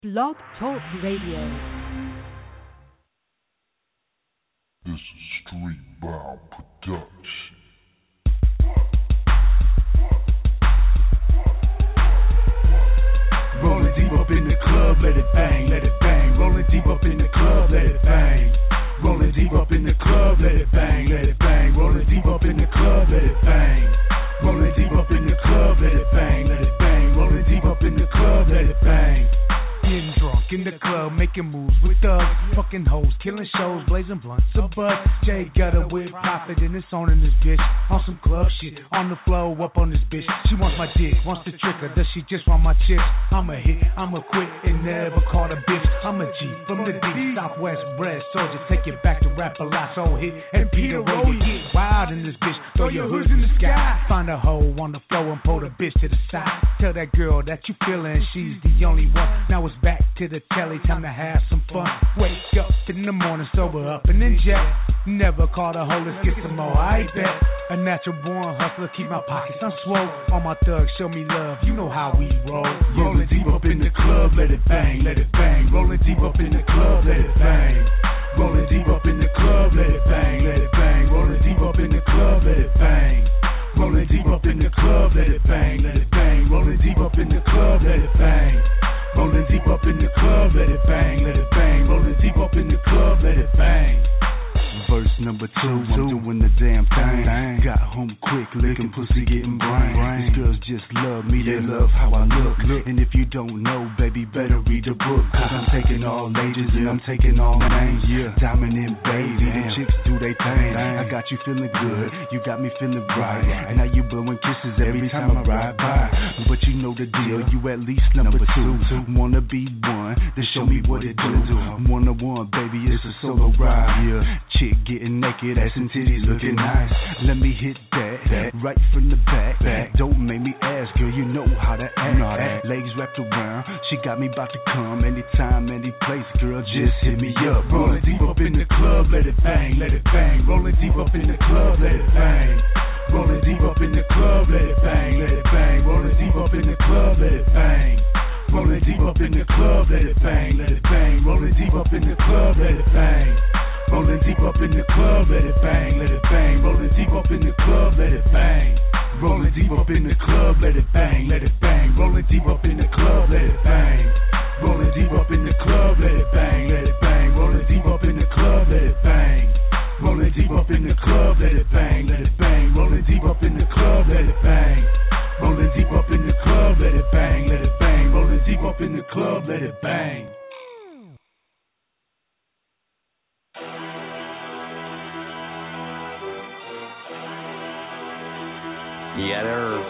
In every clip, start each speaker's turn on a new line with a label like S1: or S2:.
S1: Blog Talk Radio.
S2: This is Streetbound Production.
S3: Rolling deep up in the club, let it bang, let it bang. Rolling deep up in the club, let it bang. Rolling deep up in the club, let it bang, let it bang. Rolling deep up in the club, let it bang. Rolling deep up in the club, let it bang, let it bang. Rolling deep up in the club, let it bang. Getting drunk in the club, making moves with thugs, fucking hoes, killing shows, blazing blunts, a bud. Jay got a with profit and it's on in this bitch. On some club shit, on the floor, up on this bitch. She wants my dick, wants to trick her, does she just want my chips? I'ma hit, I'ma quit, and never call a bitch. I'm a G from the deep southwest, bread soldier, take it back to rap a lot, so hit and Peter roll. You get wild in this bitch, throw your hoods in the sky. Find a hoe on the floor and pull the bitch to the side. Tell that girl that you feelin', she's the only one. Now it's back to the telly, time to have some fun. Wake up in the morning, sober up and then jet. Never call the hoe, let's get some more, I bet. A natural born hustler, keep my pockets on swole. All my thugs show me love, you know how we roll. Rolling deep up in the club, let it bang, let it bang. Rolling deep up in the club, let it bang. Rolling deep up in the club, let it bang, let it bang. Rolling deep up in the club, let it bang. Rolling deep up in the club, let it bang, let it bang. Rolling deep up in the club, let it bang. Rolling deep up in the club, let it bang, let it bang. Rolling deep up in the club, let it bang.
S4: Verse number 2, I'm doing the damn thing. Got home quick, licking pussy, getting brain. These girls just love me, they love how I look. And if you don't know, baby, better read the book. Cause I'm taking all ages and I'm taking all names. Dominant baby, the chicks do they thing. I got you feeling good, you got me feeling right. And now you blowing kisses every time I ride by. But you know the deal, you at least number 2. Wanna be one, then show me what it do. One-on-one, baby, it's a solo ride. Chick getting naked, ass and titties looking nice. Let me hit that right from the back. Don't make me ask, girl, you know how to act. Legs wrapped around, she got me about to come. Anytime, any place, girl, just hit me up.
S3: Rolling deep up in the club, let it bang, let it bang. Rolling deep up in the club, let it bang. Rolling deep up in the club, let it bang, let it bang. Rolling deep up in the club, let it bang. Rolling deep up in the club, let it bang, let it bang. Rolling deep up in the club, let it bang. Rolling deep up in the club, let it bang, let it bang. Rolling deep up in the club, let it bang. Rolling deep up in the club, let it bang, let it bang. Rolling deep up in the club, let it bang. Rolling deep up in the club, let it bang, let it bang. Rolling deep up in the club, let it bang. Rolling deep up in the club, let it bang, let it bang. Rolling deep up in the club, let it bang. Rolling deep up in the club, let it bang, let it bang. Rolling deep up in the club, let it bang.
S5: Yeah,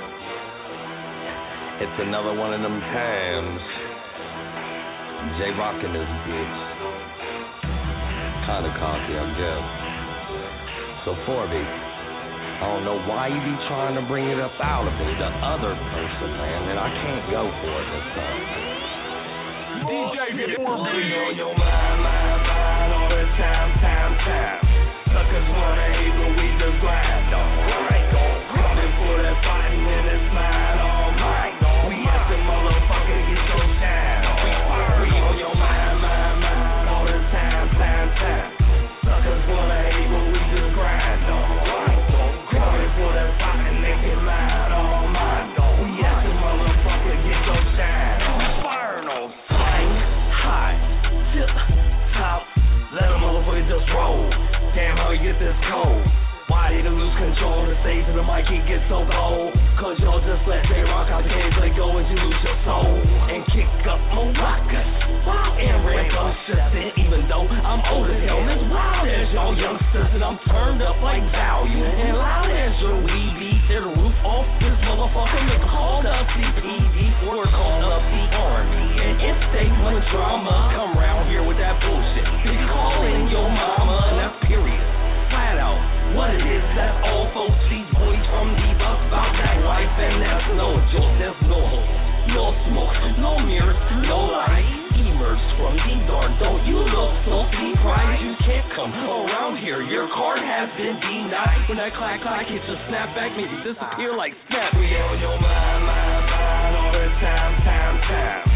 S5: it's another one of them times. J-Rock in this bitch. Kinda cocky, I guess. So, Forby, I don't know why you be trying to bring it up out of me, the other person, man, and I can't go for it this time.
S3: DJ Forby
S5: on your mind all the time. Suckers wanna hate, but we just grind, dog. Coming for that fighting and that smile all night. We at the motherfucker, get your shine. We on your mind all the time. Suckers wanna hate, but we just grind, dog. Coming for that fighting and that smile all night. We at the motherfucker, get your shine. Inferno, flying high, tip top, let a motherfucker just roll. Damn, how we get this cold? Why did you lose control? The stage of the mic, it gets so cold. Cause y'all just let J-Rock out the cage, let go as you lose your soul. And kick up maracas, wild and rambunctious. Even though I'm old as hell, as wild as y'all youngsters. And I'm turned up like value, and loud as your weed beat. Tear the roof off this motherfucker, make called up CPD, or called up the army. And if they want drama, come round here with that bullshit. You call in your mama, and that's period. Flat out, what it is that all folks, these boys from the bus about that life, and that's no joke, there's no hope, no smoke, no mirrors, no light. Emerge from the dark, don't you look so surprised? You can't come around here, your card has been denied. When that clack hits a snap back, maybe disappear like snap. We on your mind all the time.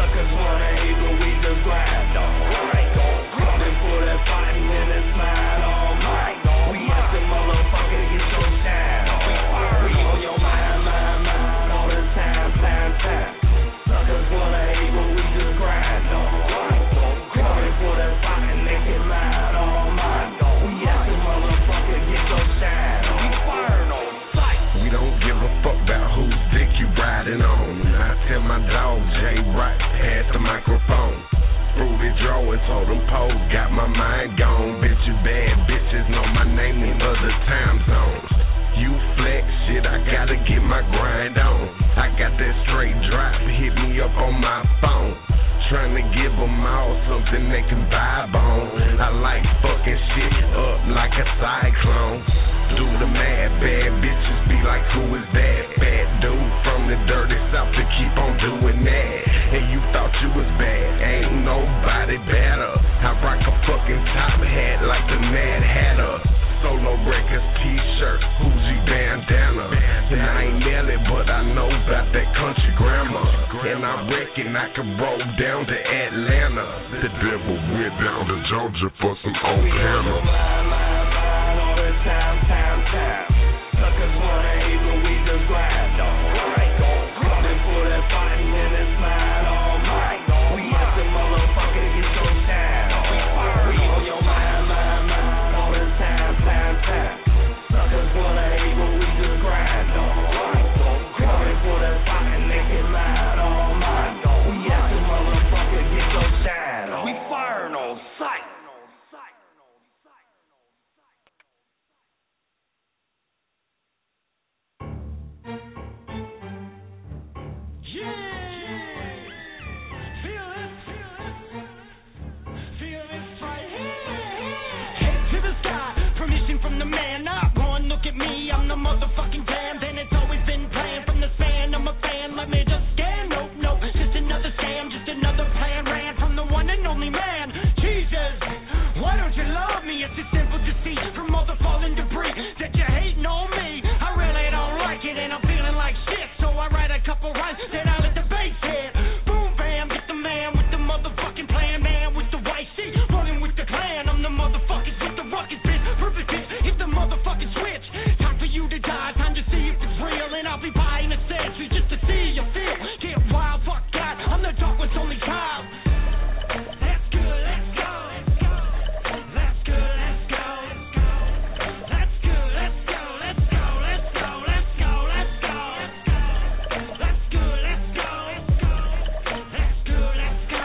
S5: Suckers wanna hate, but we just grind, dog. Coming for that fighting and that smile all night. We at the motherfucker, get your shine on. We on your mind all the time. Suckers wanna hate, but we just grind, dog. Coming for that fighting and that smile all night. We at the motherfucker, get your shine on. We firing on sight.
S6: We don't give a fuck about whose dick you riding on. I tell my dog Jay Rock, pass the microphone. Fruity draw and told them pose, got my mind gone. Bitches bad, bitches know my name in other time zones. You flex shit, I gotta get my grind on. I got that straight drop, hit me up on my phone. Trying to give them all something they can vibe on. I like fucking shit up like a cyclone. Do the mad, bad bitches be like, who is that? Bad dude from the dirty south to keep on doing that. And you thought you was bad, ain't nobody better. I rock a fucking top hat like the Mad Hatter. Solo Records t-shirt, Uzi bandana. And I ain't Nelly, but I know about that country grammar. And I reckon I can roll down to Atlanta.
S2: The devil went down to Georgia for some old hammer.
S5: All the time. Suckers wanna hate, but we just grind, dog. Coming for that fighting and that smile all night. We at the motherfucker, get your shine on. We on your mind all the time. Suckers wanna hate, but we just grind, dog. Coming for that fighting and that smile all night. We at the motherfucker, get your shine on. We firing on sight.
S7: I'm the motherfucking damned, and it's always been playing from the span. I'm a fan, let me just scan. Nope, just another scam, just another plan. Ran from the one and only man. Jesus, why don't you love me? It's a simple deceit from all the fallen debris that you're hating on me. I really don't like it, and I'm feeling like shit. So I write a couple rhymes that I let the bass hit. Boom, bam, get the man with the motherfucking plan. Man with the white sheet, running with the clan. I'm the motherfuckers with the ruckus, bitch. Perfect bitch, hit the motherfucking switch. You to die, time to see if it's real, and I'll be buying a century just to see you feel. Get wild, fuck God, I'm the dark one's only child. That's good, let's go. That's good, let's go. That's good, let's go. Let's go, let's go, let's go, let's go. That's good, let's go. That's good, let's go.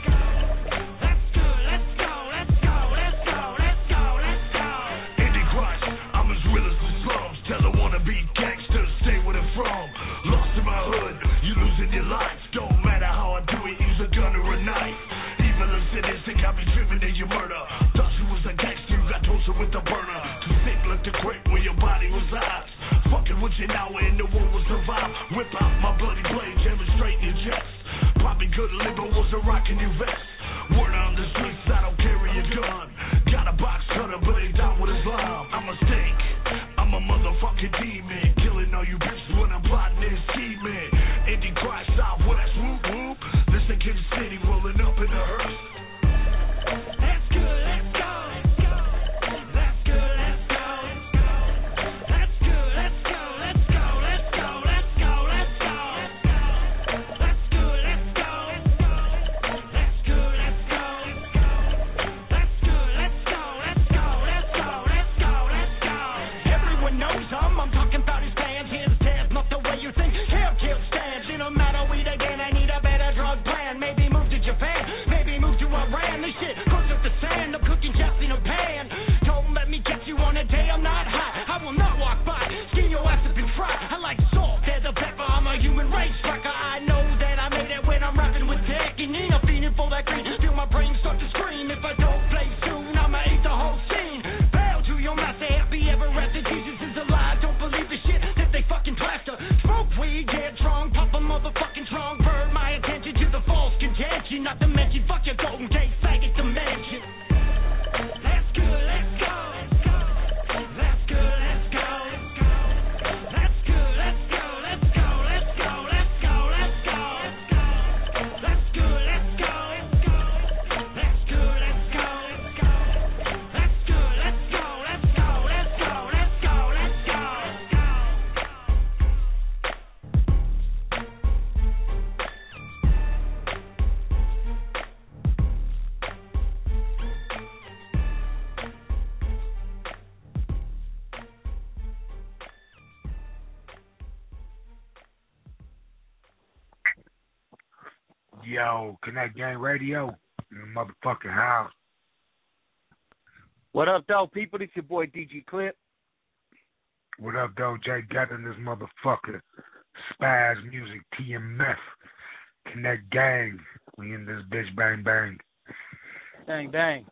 S7: That's good, let's go. Let's go, let's go, let's go, let's go.
S3: Andy Crush, I'm as real as the slums. Tell her wanna be gangster, stay where they're from. Lost in my hood, you losing your life. Don't matter how I do it, use a gun or a knife. Evil and sadistic, I be driven in your murder. Thought you was a gangster, you got toasted with a burner. Too sick, looked to quit when your body was eyes. Fucking with you now and the war will survive. Whip out my bloody blade, jamming straight in your chest. Probably couldn't live, but was a rockin' your vest. Word on the streets, I don't carry a gun. Got a box cutter, but ain't down with his lime. I'm a stink, I'm a motherfucking demon. Killing all you bitches when I'm plotting and scheming. Indie cry southwest, whoop whoop. Listen, Kid City rolling up in the hearse.
S7: That's good, let's go. That's good, let's go. That's good, let's go. Let's go, let's go, let's go, let's go. That's good, let's go. That's good, let's go. That's good, let's go. Let's go, let's go, let's go, let's go. Everyone knows I'm talking about his fans. His death, not the way you think. Hell kill stands. In a matter weed again, I need a better drug plan. Maybe move to Japan, maybe move to Iran. This shit goes up the sand. I'm cooking chops in a pan. Don't let me get you on a day I'm not high. I will not walk by. Skin your ass up and fry. I like salt, there's a pepper. I'm a human race tracker. I know that I made it when I'm rapping with tech. And I'm feeling for that green. Feel my brain start to scream. If I don't play soon, I'ma eat the whole scene. Bow to your master, happy ever after. Jesus is alive. Don't believe the shit that they fucking plaster. Smoke weed, get drunk, pop a motherfucking trunk. Burn my attention to the false contention. Not to mention, fuck your Golden Gate faggot dimension. That's good, let's go. That's good, let's go. That's good, let's go. Let's go, let's go, let's go, let's go. That's good,
S8: Yo, Connect Gang Radio in the motherfucking house.
S9: What up, though, people? This your boy DG Clip.
S8: What up, though? Jay Gatton, this motherfucker. Spaz Music, TMF. Connect Gang. We in this bitch, bang, bang.
S9: Bang, bang.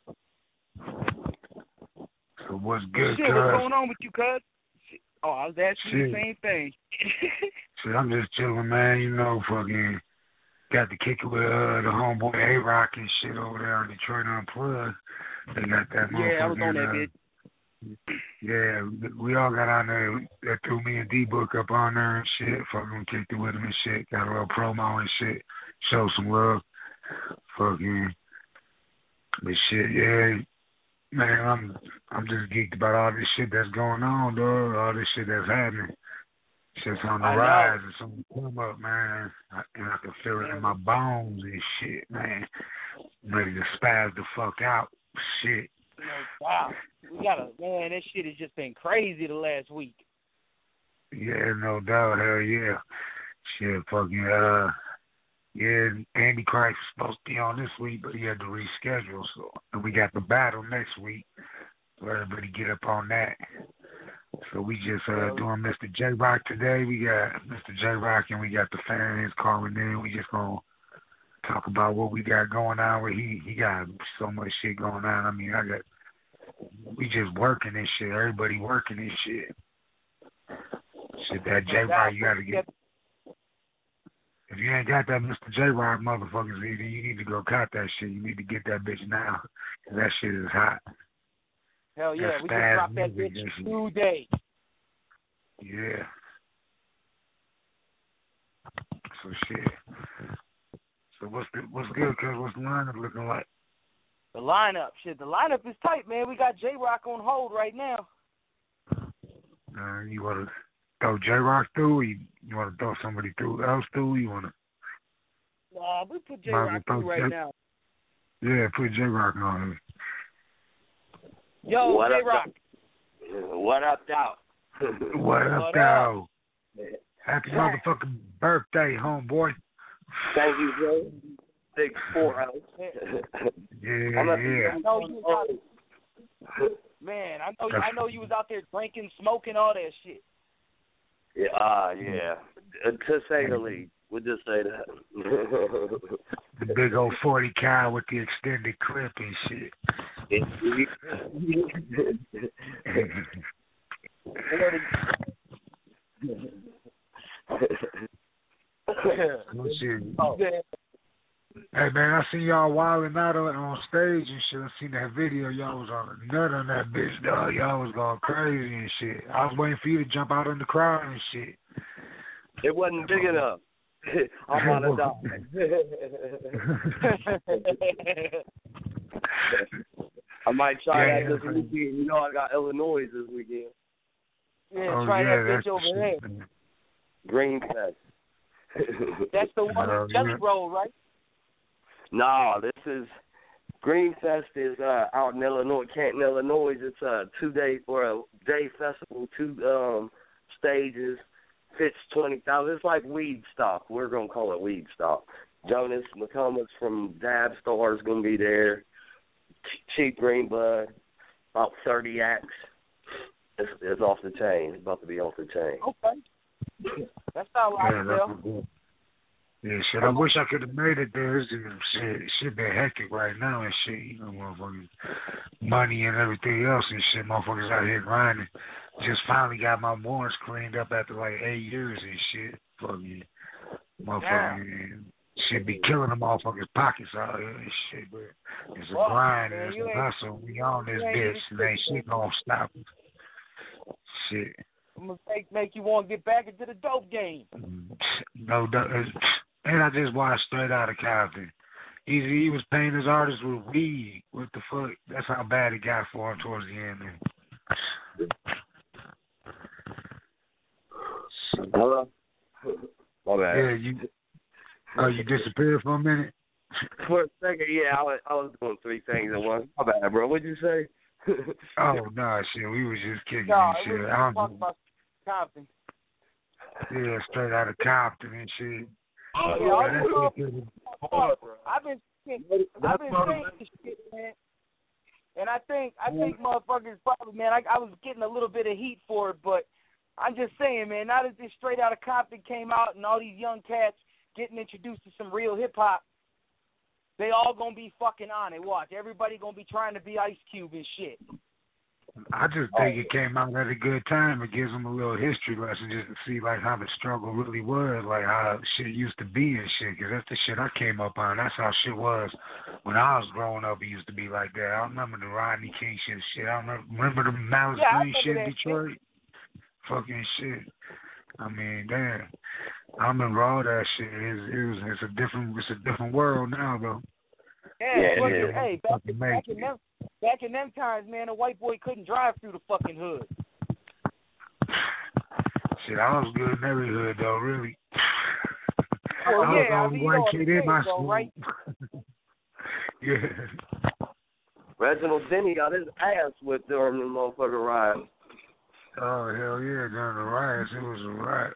S8: So what's good,
S9: Shit, what's going on with you, cuz? Oh, I was asking you the same thing.
S8: Shit, I'm just chilling, man. You know, fucking got to kick it with the homeboy A-Rock and shit over there in Detroit Unplugged. They got that motherfucker.
S9: Yeah, I was on that bitch.
S8: Yeah, we all got on there. They threw me and D-Book up on there and shit. Fucking kicked it with him and shit. Got a little promo and shit. Show some love. Fucking. But shit, yeah. Man, I'm just geeked about all this shit that's going on, dog. All this shit that's happening. Shit's on the rise and something come up, man. And I can feel it in my bones and shit, man. I'm ready to spaz the fuck out. Shit.
S9: Wow. Man, that shit has just been crazy the last week.
S8: Yeah, no doubt. Hell yeah. Shit, fucking, yeah, Andy Christ was supposed to be on this week, but he had to reschedule. So, and we got the battle next week. So everybody get up on that. So we just doing Mr. J Rock today. We got Mr. J Rock and we got the fans calling in. We just gonna talk about what we got going on. Where he got so much shit going on. I mean, we just working this shit. Everybody working this shit. Shit, that J Rock, you gotta get. If you ain't got that Mr. J Rock motherfuckers, either you need to go cop that shit. You need to get that bitch now, 'cause that shit is hot.
S9: Hell yeah, we can drop that bitch today.
S8: Yeah. So shit. So what's good, cuz? What's the lineup looking like?
S9: The lineup is tight, man. We got J Rock on hold right now.
S8: You wanna throw J Rock through, or you wanna throw somebody else through? You wanna?
S9: Nah, we put J Rock through right now.
S8: Yeah, put J Rock on.
S9: Yo, J Rock.
S10: What up, though?
S8: What up, though? Happy motherfucking birthday, homeboy.
S10: Thank you, Joe. Big 4-0.
S8: Yeah.
S9: I know you was out, man, I know you was out there drinking, smoking, all that shit.
S10: Yeah, yeah. To say the least. We'll just say that.
S8: The big old 40 cal with the extended clip and shit. Hey man, I seen y'all wilding out on stage and shit. I seen that video. Y'all was on a nut on that bitch, dog. Y'all was going crazy and shit. I was waiting for you to jump out in the crowd and shit.
S10: It wasn't big enough. I'm on a dog. I might try that this weekend. You know I got Illinois this weekend.
S9: Yeah, try that bitch over there.
S10: Green Fest.
S9: That's the one in Jelly Roll, right?
S10: No, this is Green Fest is out in Illinois, Canton, Illinois. It's a 2-day or a day festival, 2 stages. Fits 20,000. It's like Weed Stock. We're gonna call it Weed Stock. Jonas McComas from Dab Star is gonna be there. Cheap Green Bud, about 30 acts. It's off the chain. It's about to be off the chain.
S9: Okay. That's not like it.
S8: Yeah, shit. I wish I could have made it there. Shit been hectic right now and shit. You know, motherfuckers, money and everything else and shit. Motherfuckers out here grinding. Just finally got my warrants cleaned up after like 8 years and shit. Fucking motherfucking shit be killing the motherfuckers' pockets out here and shit. But it's a grind and it's a hustle. We on this bitch and ain't shit gonna stop us. Shit.
S9: I'm gonna make you want to get back into the dope game.
S8: No, and I just watched Straight Outta Compton. He was paying his artists with weed. What the fuck? That's how bad it got for him towards the end. Man.
S10: Hello? My bad.
S8: Yeah, you disappeared for a minute?
S10: For a second, yeah, I was doing 3 things at once. My bad, bro. What'd you say?
S8: Oh, no, shit. We was just kicking and shit.
S9: Talking about Compton.
S8: Yeah, Straight Outta Compton and shit.
S9: I've been saying this shit, man. And I think motherfuckers probably, man, I was getting a little bit of heat for it, but I'm just saying, man, now that this Straight Outta Compton came out and all these young cats getting introduced to some real hip-hop, they all going to be fucking on it. Watch. Everybody going to be trying to be Ice Cube and shit.
S8: I just think it came out at a good time. It gives them a little history lesson just to see, like, how the struggle really was, like, how shit used to be and shit, because that's the shit I came up on. That's how shit was when I was growing up. It used to be like that. I remember the Rodney King shit. I remember the Malice Green shit in Detroit. Fucking shit. I mean, damn. I remember all that shit. It's a different world now, though.
S9: Yeah. Hey, back in them times, man, a white boy couldn't drive through the fucking hood.
S8: Shit, I was good in every hood, though, really.
S9: Well,
S8: I was the only white kid in my school.
S9: Right?
S8: Yeah.
S10: Reginald Denny got his ass whipped during the motherfucking riot.
S8: Oh, hell yeah, during the riots, it was a riot.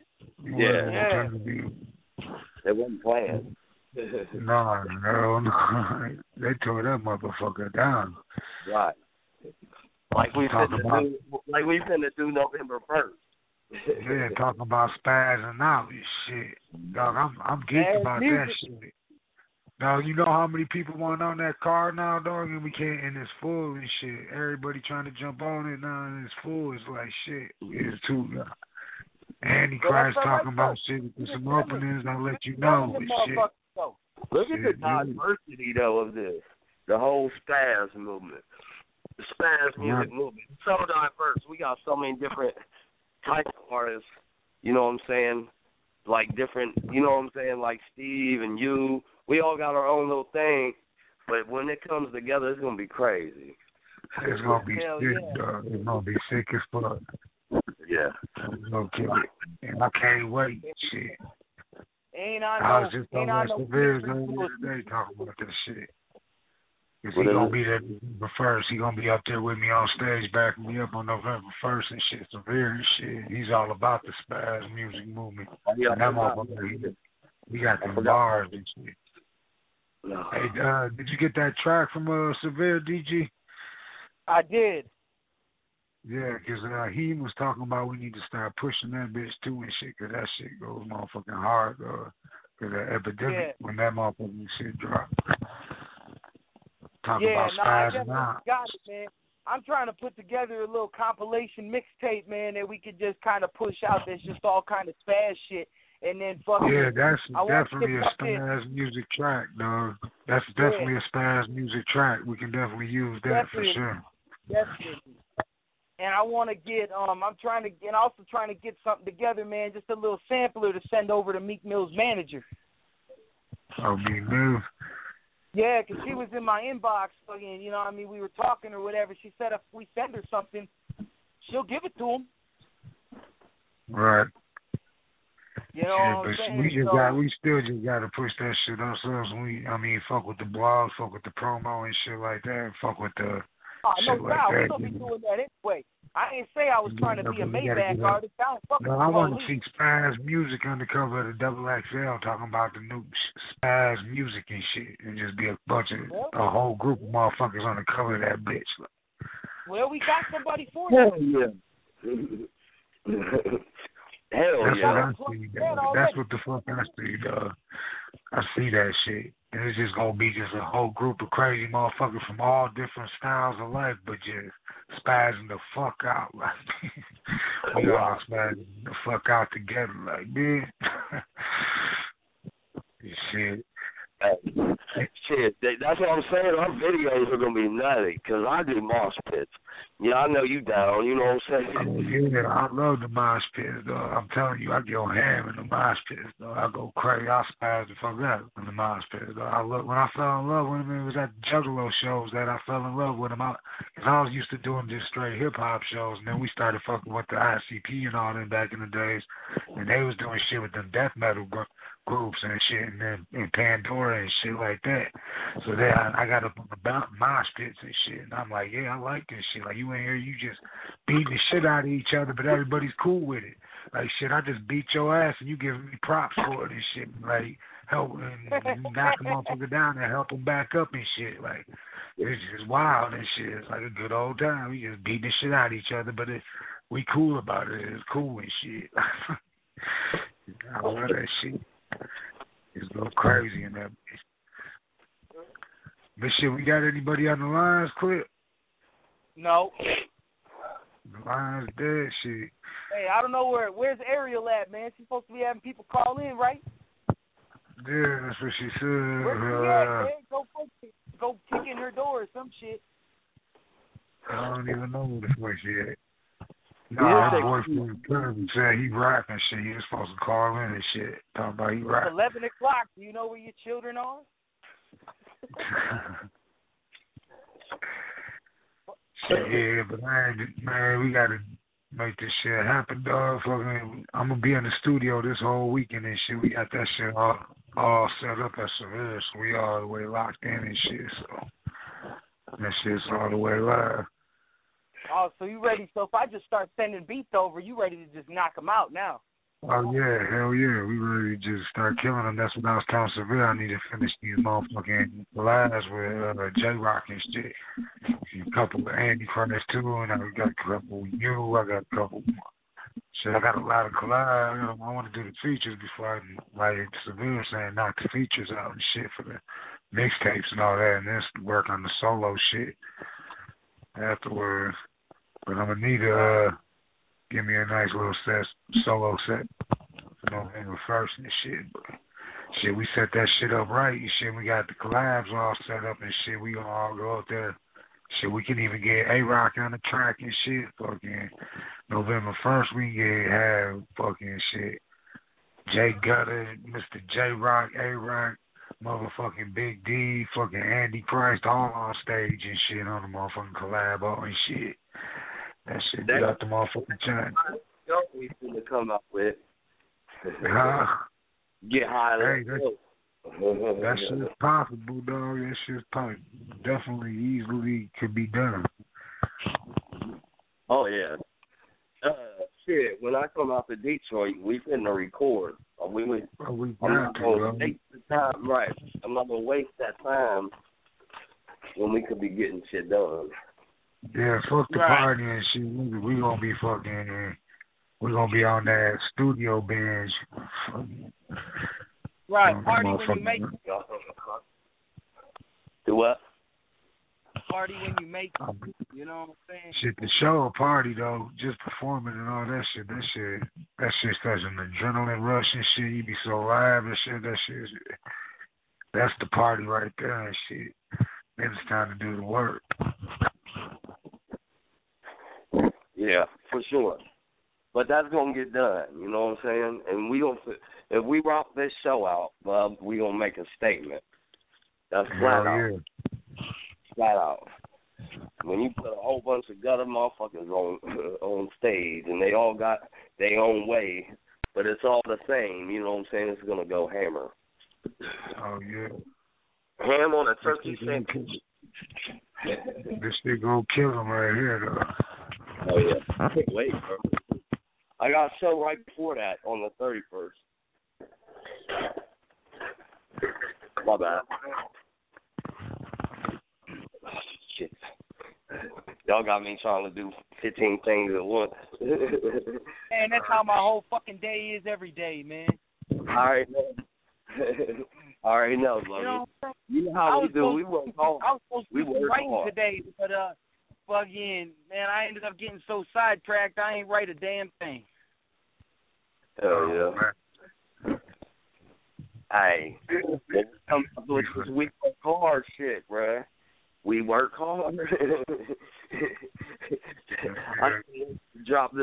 S10: They wasn't playing.
S8: No. They tore that motherfucker down.
S10: Right. Like we finna do November 1st.
S8: Yeah, talking about spazzing out and shit. Dog, I'm geeked about that shit. Dog, you know how many people want on that car now, dog, and we can't, and it's full and shit. Everybody trying to jump on it now, and it's full. It's like shit. It's too. Antichrist talking about shit with some openings. I'll let you know. Shit.
S10: Look at the diversity, though, of this. The whole spaz movement. The spaz music movement. It's so diverse. We got so many different types of artists, you know what I'm saying? Like different, you know what I'm saying? Like Steve and you. We all got our own little thing. But when it comes together, it's going to be crazy.
S8: It's going to be sick, dog. It's going to be sick as fuck.
S10: Yeah.
S8: No kidding. And I can't wait. Shit.
S9: I
S8: was just on that Severe's today talking about this shit. Cause he gonna be there November 1st. He gonna be up there with me on stage, backing me up on November 1st and shit. Severe and shit. He's all about the spaz music movement. And that motherfucker, we got the bars and shit. No. Hey, did you get that track from Severe, DG?
S9: I did.
S8: Yeah, because he was talking about we need to start pushing that bitch too and shit, because that shit goes motherfucking hard, because that epidemic, when that motherfucking shit dropped. Talking about spazzing out.
S9: Got it, man. I'm trying to put together a little compilation mixtape, man, that we could just kind of push out that's just all kind of spaz shit, and then fucking...
S8: Yeah, that's definitely a spaz music track, dog. That's definitely a spaz music track. We can definitely use that for sure.
S9: Definitely. And I want to get, also trying to get something together, man, just a little sampler to send over to Meek Mill's manager.
S8: Oh, Meek Mill?
S9: Yeah, because she was in my inbox, fucking, you know what I mean, we were talking or whatever. She said if we send her something, she'll give it to him.
S8: Right.
S9: You know what I'm saying?
S8: We still just got to push that shit ourselves. Fuck with the blog, fuck with the promo and shit like that, fuck with the...
S9: Oh, no doubt. We're going to be doing that anyway. I didn't say I was trying to be a Maybach artist.
S8: I want to see spaz music on the cover of the Double XL talking about the new spaz music and shit, and just be a whole group of motherfuckers on the cover of that bitch.
S9: Well, we got somebody for that.
S10: Hell yeah.
S8: That's what the fuck I see, dog. I see that shit. And it's just going to be just a whole group of crazy motherfuckers from all different styles of life, but just spazzing the fuck out. Like, we all spazzing the fuck out together. Like, man. Shit.
S10: Shit, that's what I'm saying. Our videos are going to be nutty, because I do mosh pits. Yeah, I know you down, you know what I'm saying?
S8: Yeah, I love the mosh pits, though. I'm telling you, I go ham in the mosh pits, though. I go crazy. I spaz the fuck out in the mosh pits, though. When I fell in love with him, it was at the Juggalo shows that I fell in love with him. Because I was used to doing just straight hip-hop shows, and then we started fucking with the ICP and all them back in the days, and they was doing shit with them death metal groups and shit, and then in Pandora and shit like that. So then I got up on the mosh pits and shit, and I'm like, yeah, I like this shit. Like, you in here, you just beating the shit out of each other, but everybody's cool with it. Like, shit, I just beat your ass, and you giving me props for it and shit. Like, help and you knock a motherfucker down and help him back up and shit. Like, it's just wild and shit. It's like a good old time. We just beat the shit out of each other, but we cool about it. It's cool and shit. I love that shit. It's a little crazy in that bitch. But shit, we got anybody on the lines, Clip?
S9: No.
S8: The line's dead, shit.
S9: Hey, I don't know where's Ariel at, man? She's supposed to be having people call in, right?
S8: Yeah, that's what she said.
S9: Where's she at, man? Go kick in her door or some shit.
S8: I don't even know where the fuck she at. No, her boyfriend Kevin said he rapping shit. He was supposed to call in and shit. Talking about he rapping.
S9: 11 o'clock. Do you know where your children are?
S8: Yeah, but man, we gotta make this shit happen, dog. Fucking, I'm gonna be in the studio this whole weekend and shit. We got that shit all set up at Seville, so we all the way locked in and shit. So that shit's all the way live.
S9: Oh, so you ready? So if I just start sending beats over, you ready to just knock them out now?
S8: Oh, yeah, hell yeah. We ready to just start killing them. That's what I was telling Seville. I need to finish these motherfucking lives with J-Rock and shit. A couple of Andy Christ, too, and I got a couple of you. I got a couple shit. I got a lot of collabs. I want to do the features before like Seville saying, knock the features out and shit for the mixtapes and all that, and then work on the solo shit afterwards. But I'm going to need to give me a nice little solo set for November 1st and shit. But shit, we set that shit up right and shit. We got the collabs all set up and shit. We going to all go out there. Shit, we can even get A-Rock on the track and shit. Fucking November 1st, we can have fucking shit. Jay Gutter, Mr. J-Rock, A-Rock, motherfucking Big D, fucking Andy Christ, all on stage and shit on the motherfucking collab and shit. That shit be out the motherfucking chain.
S10: We finna come up with.
S8: Get
S10: high.
S8: Hey, that shit's possible, dog. That shit's definitely easily could be done.
S10: Oh yeah. Shit. When I come out to Detroit, we finna record. We
S8: got to,
S10: take the time, right? I'm not gonna waste that time when we could be getting shit done.
S8: Yeah, fuck the party and shit. We gonna be fucking. We gonna be on that studio bench.
S9: Right, party when you make it.
S10: Do what?
S9: Party when you make it. You know what I'm saying?
S8: Shit, the show a party though. Just performing and all that shit. That shit such an adrenaline rush and shit. You be so live and shit. That's the party right there and shit. Then it's time to do the work.
S10: Yeah, for sure. But that's gonna get done. You know what I'm saying? And if we rock this show out, we gonna make a statement. That's flat out.
S8: Yeah.
S10: Flat out. When you put a whole bunch of gutter motherfuckers on stage and they all got their own way, but it's all the same, you know what I'm saying? It's gonna go hammer.
S8: Oh yeah.
S10: Ham on a turkey sandwich.
S8: This shit gonna kill them right here though.
S10: Oh yeah. I can't wait, bro. I got a show right before that on the 31st. My bad. Shit. Y'all got me trying to do 15 things at once.
S9: Man, that's how my whole fucking day is every day, man.
S10: I already know, brother. You know how we do. We work hard.
S9: I was supposed to be writing today, but fucking man, I ended up getting so sidetracked I ain't write a damn thing.
S10: Hell yeah. Hey, we work hard, shit, bruh. We work hard. I drop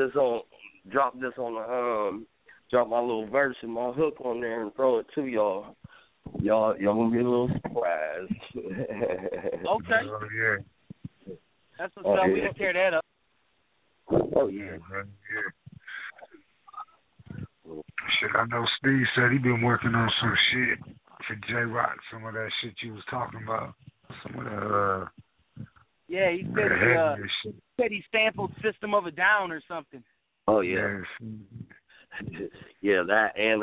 S10: my little verse and my hook on there and throw it to y'all. Y'all gonna get a little surprise.
S9: Okay.
S8: Oh yeah.
S9: That's what's up. We can tear that up.
S10: Oh yeah,
S8: man. Yeah. Shit, I know Steve said he been working on some shit for J-Rock, some of that shit you was talking about. Some of the,
S9: yeah, he said he sampled System of a Down or something.
S10: Oh, yeah. Yeah, that and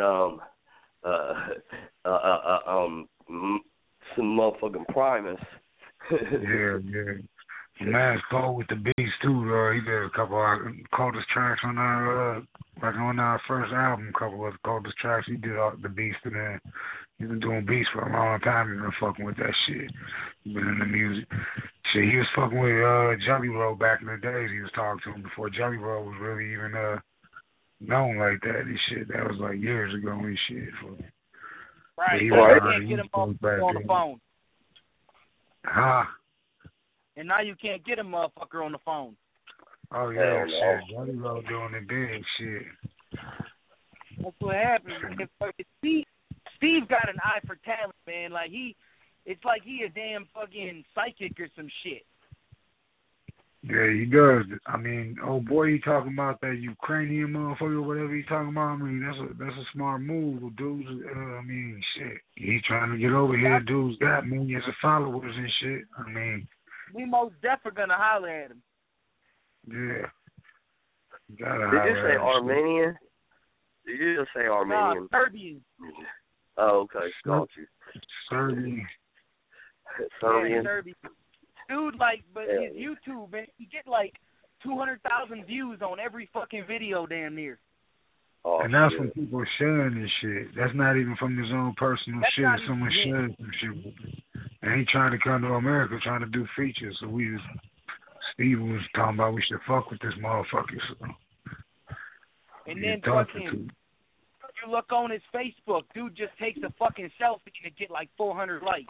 S10: some motherfucking Primus.
S8: Yeah. Man's cold with the beats too, though. He did a couple of coldest tracks on our on our first album. A couple of the coldest tracks. He did all the beats to that. He's been doing beats for a long time. He's been fucking with that shit. He's been in the music. Shit, he was fucking with Jelly Roll back in the days. He was talking to him before Jelly Roll was really even known like that and shit. That was like years ago and shit.
S9: Right. You can't get him on the phone.
S8: Huh?
S9: And now you can't get a motherfucker on the phone.
S8: Oh, yeah, shit. Jelly Roll doing the big shit.
S9: That's what happens. Steve got an eye for talent, man. Like, it's like he a damn fucking psychic or some shit.
S8: Yeah, he does. I mean, oh boy, he talking about that Ukrainian motherfucker, whatever he talking about. I mean, that's a smart move, dudes. I mean, shit. He trying to get over here. Dudes got millions of followers and shit. I mean,
S9: we most definitely gonna holler at him.
S8: Yeah.
S10: Did you say Armenian? Did you just say Armenian?
S9: No, Serbian.
S10: Oh, okay. Got you.
S8: Serbian.
S10: Serbian.
S9: Yeah, Serbian. Dude, like, but his YouTube, man, he get like 200,000 views on every fucking video, damn near.
S10: Oh,
S8: and that's when people are sharing this shit. That's not even from his own personal shit. Someone sharing some shit. And he trying to come to America, trying to do features. So Steve was talking about we should fuck with this motherfucker. So.
S9: And then fucking, you look on his Facebook, dude just takes a fucking selfie and get like 400 likes.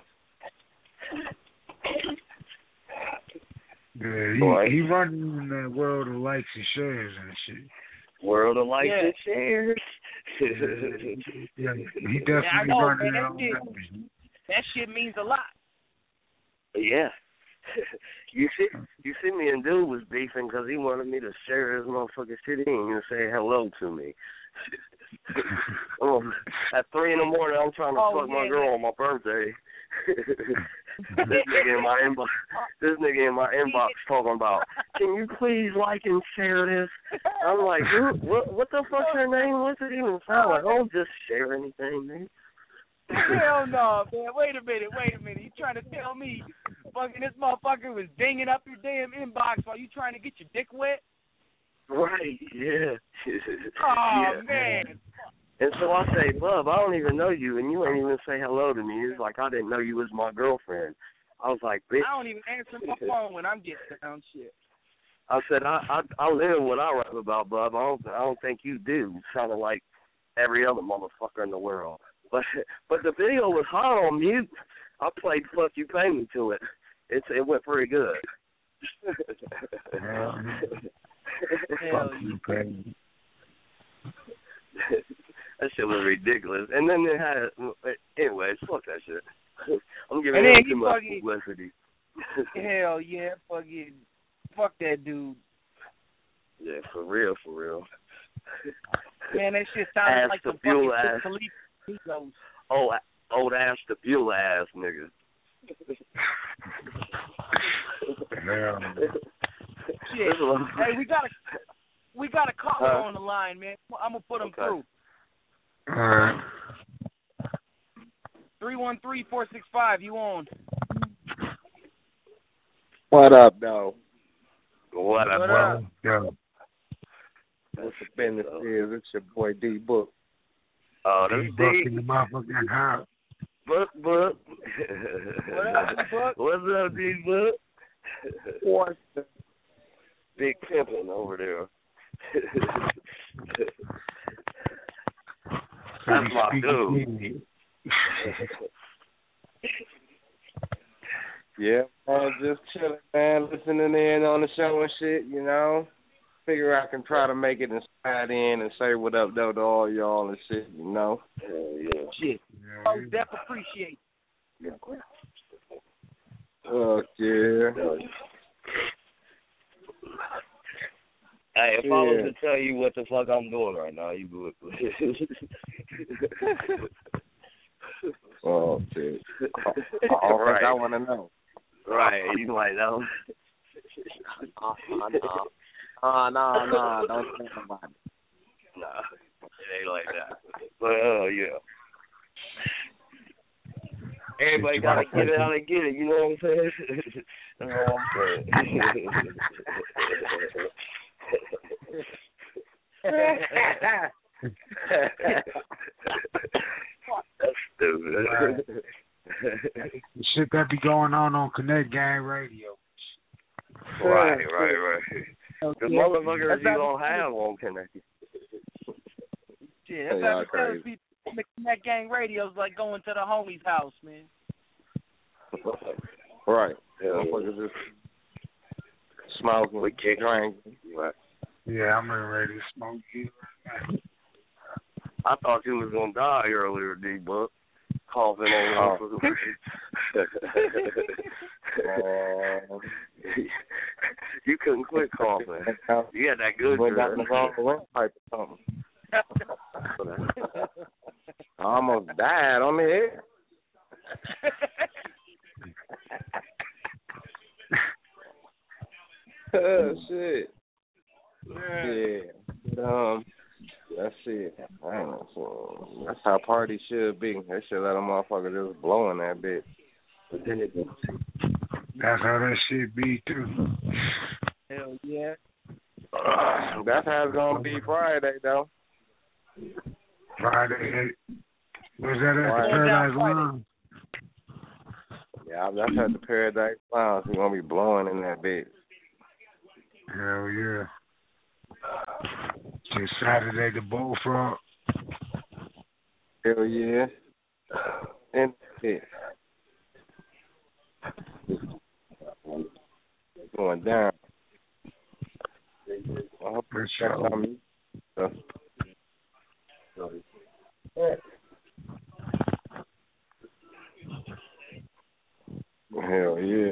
S8: Yeah, he running in that world of likes and shares and shit.
S10: World of likes and shares.
S8: Yeah, he definitely running out.
S9: That shit means a lot.
S10: Yeah. You see me and dude was beefing because he wanted me to share his motherfucking shit in and say hello to me. At 3 a.m, I'm trying to fuck my girl on my birthday. This nigga in my inbox talking about, can you please like and share this? I'm like, dude, what the fuck's her name? What's it even sound like? I don't just share anything, man.
S9: Hell no, man. Wait a minute. You trying to tell me fucking this motherfucker was dinging up your damn inbox while you trying to get your dick wet?
S10: Right, yeah.
S9: Oh, man.
S10: And so I say, Bub, I don't even know you, and you ain't even say hello to me. He's like, I didn't know you was my girlfriend. I was like, bitch.
S9: I don't even answer my phone when I'm getting down shit.
S10: I said, I live what I rap about, Bub. I don't think you do. You sounded like every other motherfucker in the world. But the video was hot on mute. I played Fuck You Pay Me to it. It went pretty good.
S8: Fuck You Pay Me.
S10: That shit was ridiculous. And then they had, anyways, fuck that shit. I'm giving him too much publicity.
S9: Hell yeah, fuck that dude.
S10: Yeah, for real.
S9: Man, that shit sounded like some fucking Khalifa.
S10: Old ass the Beulah ass nigga.
S9: Shit. Hey, we got a caller on the line, man. I'm gonna put him through.
S8: All right.
S9: 313-465. You on?
S11: What up, though?
S10: What up, bro?
S8: Yo.
S11: What's the business is? It's your boy D Book.
S10: Oh, that's
S8: D-Book in the motherfucking house.
S10: Book.
S9: What up, D-Book?
S10: What's up, D-Book?
S11: What's the
S10: big pimpin' over there? That's my dude.
S11: Yeah, man, just chilling, man, listening in on the show and shit, you know. Figure I can try to make it and slide in and say what up, though, to all y'all and shit, you know.
S10: Yeah.
S9: Shit. Oh, Def appreciate it.
S11: Fuck yeah.
S10: Hey, if I was to tell you what the fuck I'm doing right now, you would.
S11: Oh, shit. Right. I want to know.
S10: Right, you might know.
S11: No, don't think about it.
S10: Nah, it ain't like that. But, yeah. Everybody gotta get it how they get it, you know what I'm saying? That's all I'm That's stupid.
S8: The shit that be going on Connect Gang Radio.
S10: Right. The motherfuckers you don't have on Connect.
S9: Shit, that's how telling people Connect Gang Radio is like going to the homie's house, man.
S11: Right. Yeah, motherfuckers just smoking, drinking. Right.
S8: Yeah, I'm ready to smoke you right now.
S10: I thought you was gonna die earlier, D-Buck. Coughing on You couldn't quit coughing. You had that good
S11: went down the wrong windpipe or something. I almost died on the air. Oh, shit. Yeah. That's it. That's how parties should be. They should let a motherfucker just blow in that bitch.
S8: That's how that shit be, too.
S9: Hell yeah.
S11: That's how it's going to be Friday, though.
S8: Friday. Was that at the Paradise Lounge?
S11: Yeah, that's at the Paradise Lounge. We're going to be blowing in that bitch.
S8: Hell yeah. Till Saturday, the Bullfrog.
S11: Hell yeah. And it. Going down. I hope it's on me. Hell yeah.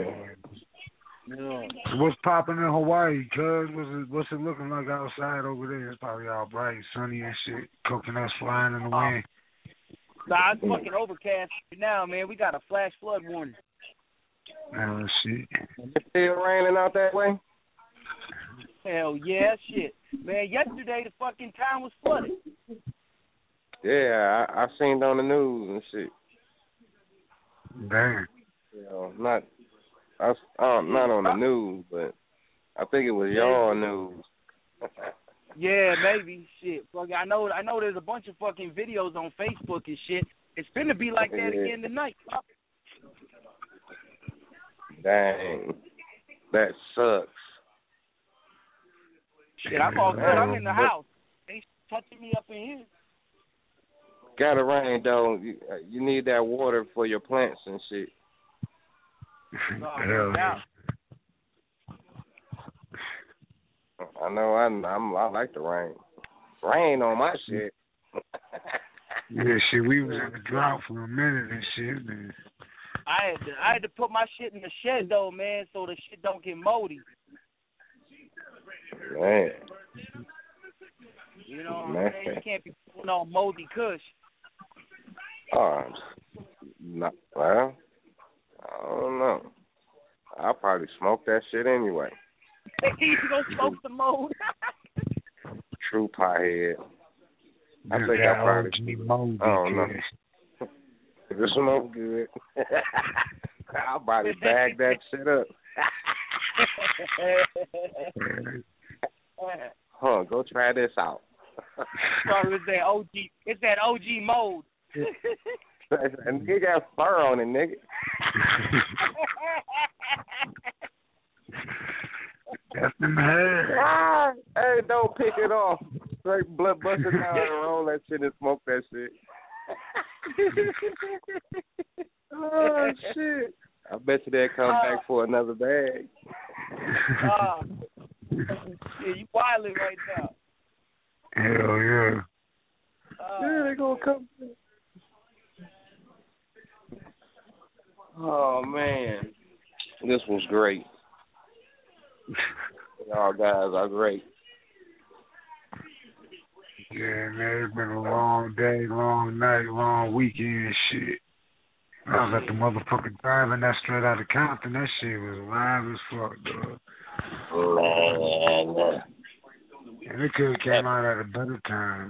S8: So what's popping in Hawaii, cuz? What's it looking like outside over there? It's probably all bright, sunny and shit. Coconuts flying in the wind.
S9: Nah, it's fucking overcast right now, man. We got a flash flood warning.
S8: Oh, shit.
S11: It's still raining out that way?
S9: Hell yeah, shit. Man, yesterday the fucking town was flooded.
S11: Yeah, I seen it on the news and shit.
S8: Damn.
S11: You know, not on the news, but I think it was y'all news.
S9: Yeah, maybe. Shit. Fuck, I know there's a bunch of fucking videos on Facebook and shit. It's finna be like that again tonight.
S11: Dang. That sucks.
S9: Shit, I'm all good. I'm in the house. They touching me up in here.
S11: Gotta rain, though. You need that water for your plants and shit.
S8: Hell yeah.
S11: I know. I like the rain. Rain on my shit.
S8: Yeah, shit. We was in the drought for a minute and shit, man.
S9: I had to put my shit in the shed though, man, so the shit don't get moldy.
S11: Man.
S9: You know what I'm saying? You can't be putting on moldy kush.
S11: Oh, no, well, I don't know. I'll probably smoke that shit anyway.
S9: You gonna smoke the mold?
S11: True pothead. I think I probably
S8: moldy.
S11: I don't know. If it smoke good, I'll probably bag that shit up. Huh, go try this out.
S9: Sorry, it's that OG mold.
S11: And you got fur on it, nigga.
S8: That's them hair.
S11: Hey, don't pick it off. Straight blood busting down and roll that shit and smoke that shit. Oh, shit. I bet you they'll come back for another bag.
S9: Yeah, you wildin' right now.
S8: Hell yeah.
S11: Yeah, they gonna come back. Oh, man. This was great. Y'all guys are great.
S8: Yeah, man, it's been a long day, long night, long weekend shit. I was at the motherfucking drive and that straight out of Compton. That shit was live as fuck, dog.
S11: Man.
S8: And it could have came out at a better time.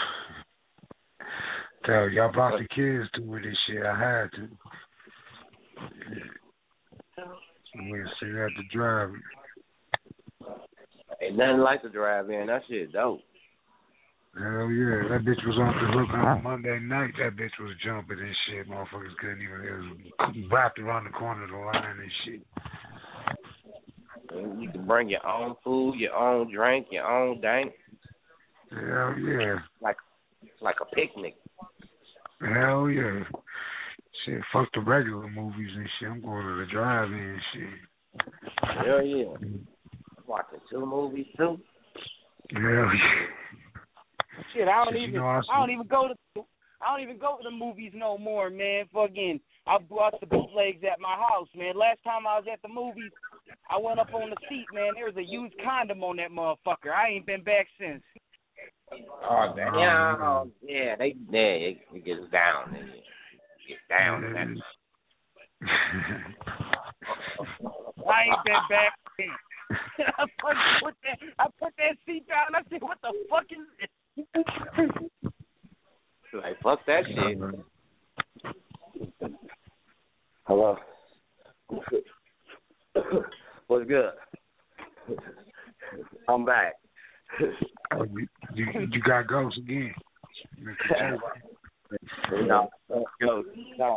S8: Tell y'all brought the kids to with this shit. I had to. We went to see at the drive.
S11: Ain't nothing like the drive-in. That shit dope.
S8: Hell yeah. That bitch was off the hook on Monday night. That bitch was jumping and shit. Motherfuckers couldn't even. It was wrapped around the corner of the line and shit.
S11: You can bring your own food, your own drink, your own dank.
S8: Hell yeah.
S11: Like a picnic.
S8: Hell yeah. Shit, fuck the regular movies and shit. I'm going to the drive-in and shit.
S11: Hell yeah. Watching 2 movies too.
S8: Hell yeah.
S9: Shit, I don't even go to the movies no more, man. Fucking, I bought the bootlegs at my house, man. Last time I was at the movies, I went up on the seat, man. There was a used condom on that motherfucker. I ain't been back since.
S11: Oh, man. Yeah, it gets down. It gets down.
S9: I ain't been back since. I put that seat down. I said, "What the fuck is this?"
S11: Like, fuck that shit.
S10: Hello. What's good? I'm back.
S8: Oh, you got ghosts again.
S10: No, ghost. No.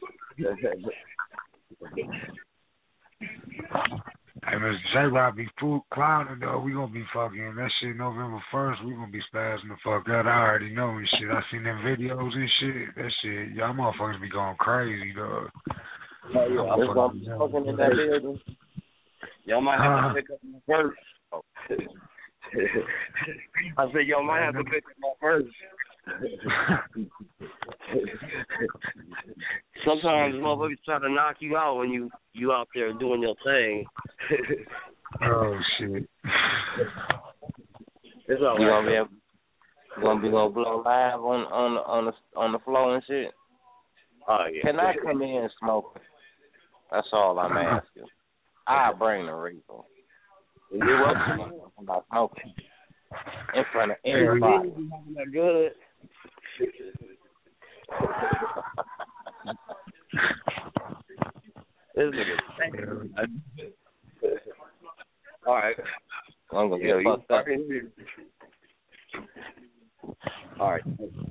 S8: Hey, Mr. J-Rock be food clowning, though. We gonna be fucking that shit November 1st. We gonna be spazzing the fuck out. I already know and shit. I seen them videos and shit. That shit, y'all motherfuckers be going crazy, dog.
S11: Fucking in that building.
S10: Y'all might have to pick up my first. Oh. I said, y'all might have to pick up my first. Sometimes motherfuckers try to knock you out when you out there doing your thing.
S8: Oh shit!
S10: It's all
S11: you
S10: right.
S11: gonna blow live on the floor and shit.
S10: Oh yeah.
S11: Can I come in and smoke? That's all I'm asking. I'll bring the reefer.
S10: You're welcome.
S11: I'm not smoking in front of everybody.
S10: Good. All right.
S11: I'm gonna get fucked up.
S10: All right.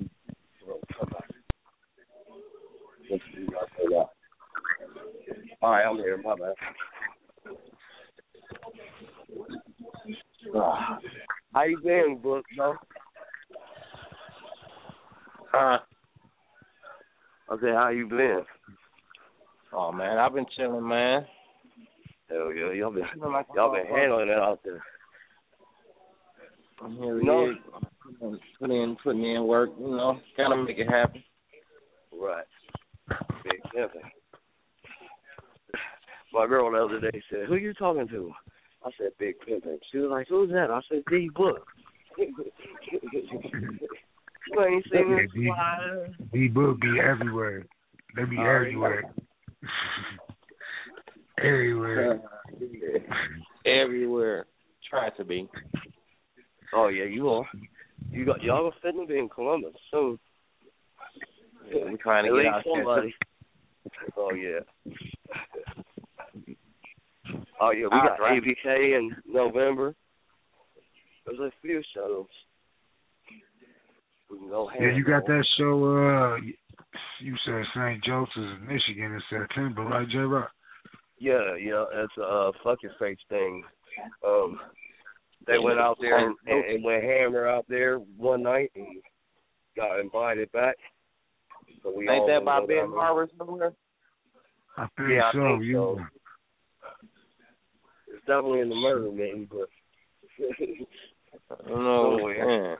S10: All right, I'm here. My bad. How you been, Book? No. I said, how you been?
S11: Oh man, I've been chilling, man.
S10: Hell yeah, y'all been handling it out there.
S11: Here we are, putting in work, gotta make it happen.
S10: Right. Big pimping. My girl the other day said, "Who you talking to?" I said, "Big pimping." She was like, "Who's that?" I said, "D Book." You ain't seen this flyer.
S8: D Book be everywhere. They be everywhere. Everywhere.
S11: Everywhere. Try to be.
S10: Oh yeah, you are. Y'all are fitting to be in Columbus soon.
S11: Yeah, we're trying to get out somebody.
S10: Oh yeah. Oh yeah, we got ABK in November. There's a few shows. We can go ahead.
S8: Yeah, you got that show. You said St. Joseph's, Michigan in September, right, J-Rock?
S10: Yeah, it's a fuck your face thing. They went out there and went hammer out there one night and got invited back. So we
S11: ain't that by Ben Harbor somewhere?
S8: I think so.
S10: It's definitely in the murder, man, but
S11: no, man.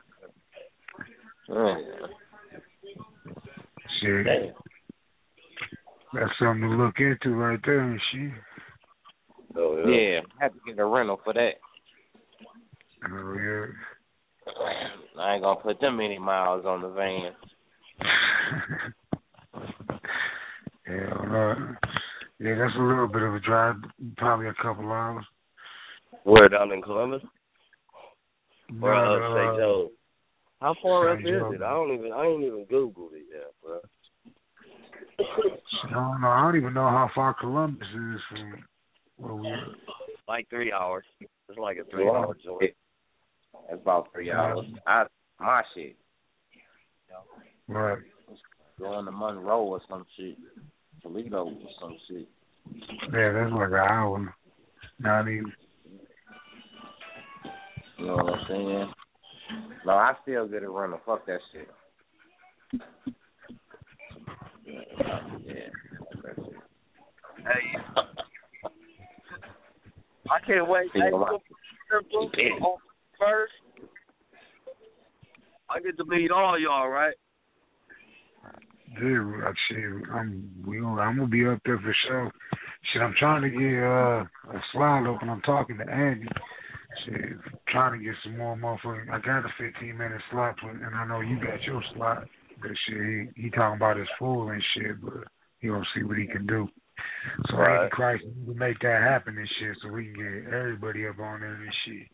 S8: Shit. That's something to look into right there and shit.
S10: Oh,
S11: yeah, have to get a rental for that.
S8: Oh, yeah.
S11: I ain't gonna put them many miles on the van.
S8: Hell no. Yeah, that's a little bit of a drive, probably a couple hours.
S10: Where, down in Columbus?
S8: No,
S10: Or St. Joe? How far up
S8: St.
S10: is
S8: Joe.
S10: it? I ain't even Googled it yet, bro.
S8: I don't know. I don't even know how far Columbus is from where we are.
S10: Like 3 hours. It's like a 3-hour joint.
S11: That's about 3 hours. My shit.
S8: Right.
S11: Going to Monroe or some shit. Toledo or some shit.
S8: Yeah, that's like an hour. Not even.
S11: You know what I'm saying? No, I still get it running. Fuck that shit. Yeah.
S10: Hey, I can't wait. Hey, first, I get to meet all y'all, right?
S8: Dude, I'm gonna be up there for sure. Shit, I'm trying to get a slot open. I'm talking to Andy. Shit, trying to get some more motherfuckers. I got a 15-minute slot, and I know you got your slot. But shit, he talking about his full and shit, but he gonna see what he can do. So Andy Christ need to make that happen and shit, so we can get everybody up on there and shit.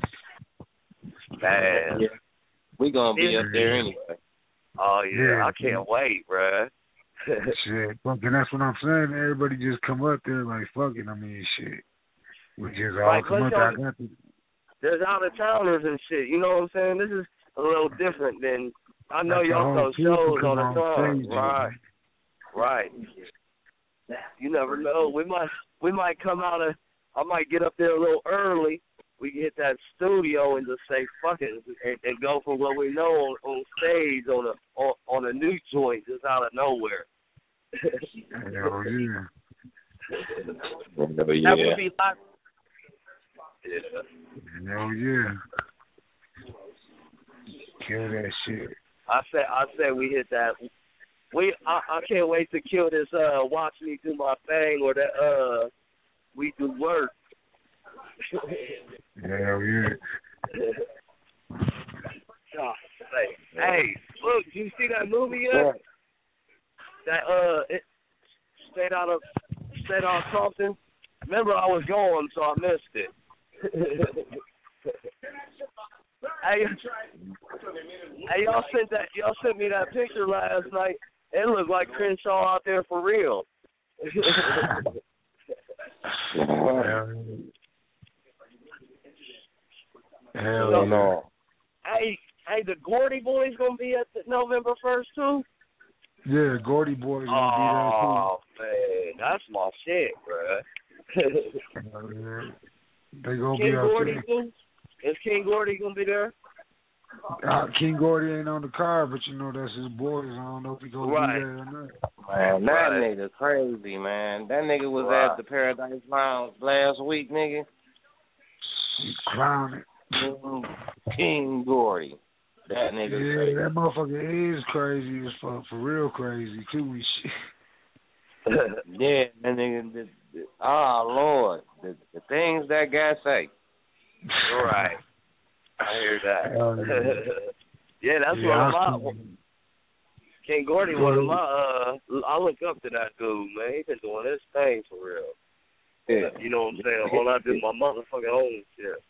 S10: Man,
S11: yeah. We gonna be up there anyway.
S10: Oh yeah, I can't wait, bruh.
S8: Shit, fucking, that's what I'm saying. Everybody just come up there like fucking. I mean, shit. We just all come up there. I got to.
S10: There's out of towners and shit. You know what I'm saying? This is a little different than I know y'all throw shows all the time. Right. You never know. We might come out of. I might get up there a little early. We can hit that studio and just say fuck it and go for what we know on stage on a new joint just out of nowhere.
S8: Hell yeah.
S10: That would be like. Yeah.
S8: Hell yeah. Kill that shit.
S10: I say we hit that. I can't wait to kill this watch me do my thing or that we do work.
S8: Hell yeah.
S10: Hey, look, you see that movie yet? That it stayed out of Compton. Remember I was gone, so I missed it. Hey, y'all sent me that picture last night. It looked like Crenshaw out there for real.
S8: Hell no.
S10: Hey, the Gordy boys gonna be at the November 1st too?
S8: Yeah, Gordy boys gonna be there too.
S10: Oh man, that's my shit, bro.
S8: They gonna
S10: King
S8: be out
S10: Gordy
S8: there.
S10: too? Is King Gordy gonna be there?
S8: King Gordy ain't on the card, but you know that's his boys. I don't know if he gonna be there or not.
S11: Man, that nigga crazy, man. That nigga was at the Paradise Lounge last week, nigga.
S8: He's clowning.
S11: King Gordy. That nigga crazy.
S8: That motherfucker is crazy as fuck. For real crazy, too.
S11: Yeah, that nigga. Oh, Lord. The things that guy say.
S10: Right. I hear that. Yeah, that's one of my... King Gordy, one of my... I look up to that dude, man. He been doing his thing for real.
S11: Yeah.
S10: You know what I'm saying? When I do my motherfucking own shit.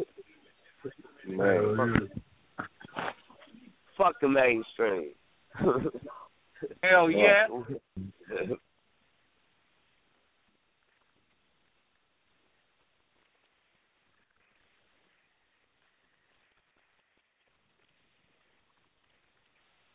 S11: Man,
S10: fuck the mainstream.
S11: Hell yeah.